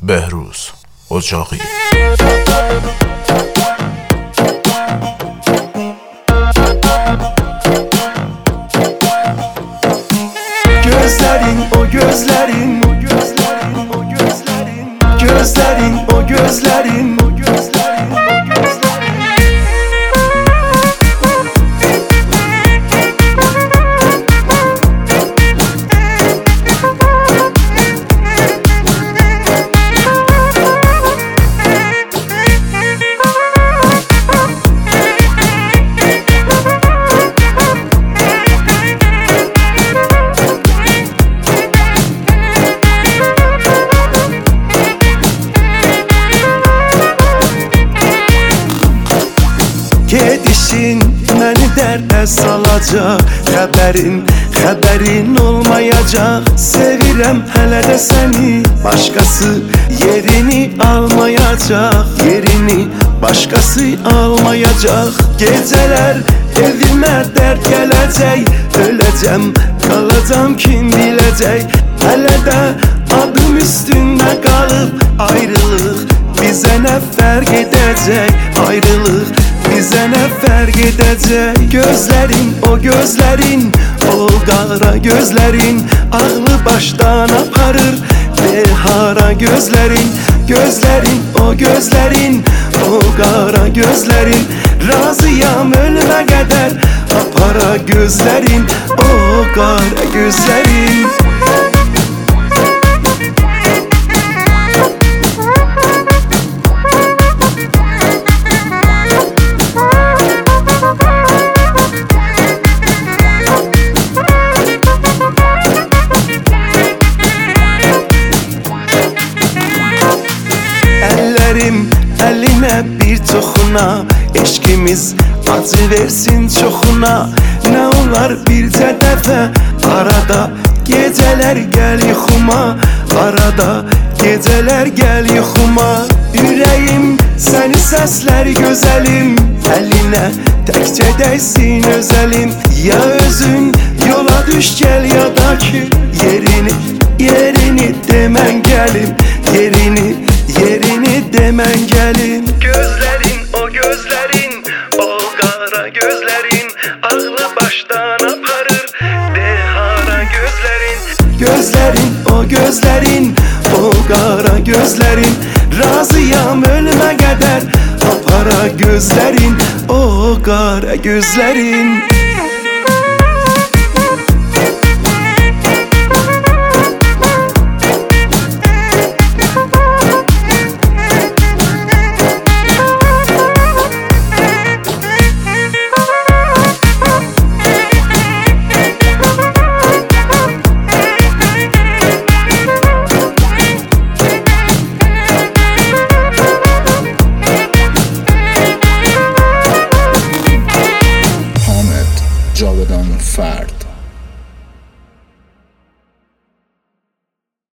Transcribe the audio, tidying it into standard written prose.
بهروز اجاقی. Gözlerin o gözlerin, gözlerin o gözlerin, gedişin məni dərdə salacaq. Xəbərin olmayacaq. Sevirəm hələ də səni, başqası yerini almayacaq. Başqası almayacaq. Gecələr evimə dərd gələcək. Öləcəm, qalacam kim biləcək. Hələ də adım üstündə qalıb. Ayrılıq bizə nə fərq edəcək? Ayrılıq bizə nə fərq edəcək? Gözlərin o gözlərin, o qara gözlərin, ağlı başdan aparır behara gözlərin. Gözlərin o gözlərin, o qara gözlərin, razıyam ölümə qədər apara gözlərin, o qara gözlərin. Əlinə bir toxuna, eşkimiz acı versin çoxuna. Nə olar bircə dəfə arada, gecələr gəl yuxuma. Arada gecələr gəl yuxuma. Ürəyim səni səslər gözəlim, əlinə təkcə dəysin özəlim. Ya özün yola düş gəl, ya da ki yerini demən gəlim. Yerini demən gəlim. Gözlərin o gözlərin, o qara gözlərin, ağlı başdan aparır behara gözlərin. Gözlərin o gözlərin, o qara gözlərin, razıyam ölümə qədər apara gözlərin, o qara gözlərin. جاودان فرد.